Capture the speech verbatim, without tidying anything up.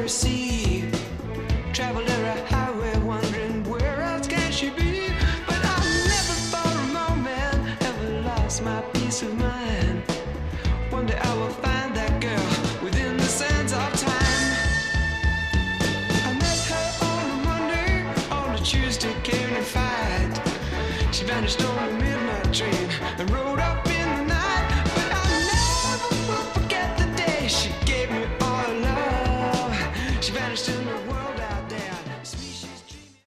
every sea. Traveled every highway, wondering where else can she be. But I never for a moment ever lost my peace of mind. One day I will find that girl within the sands of time. I met her on a Monday, on a Tuesday came to fight. She vanished on a midnight train.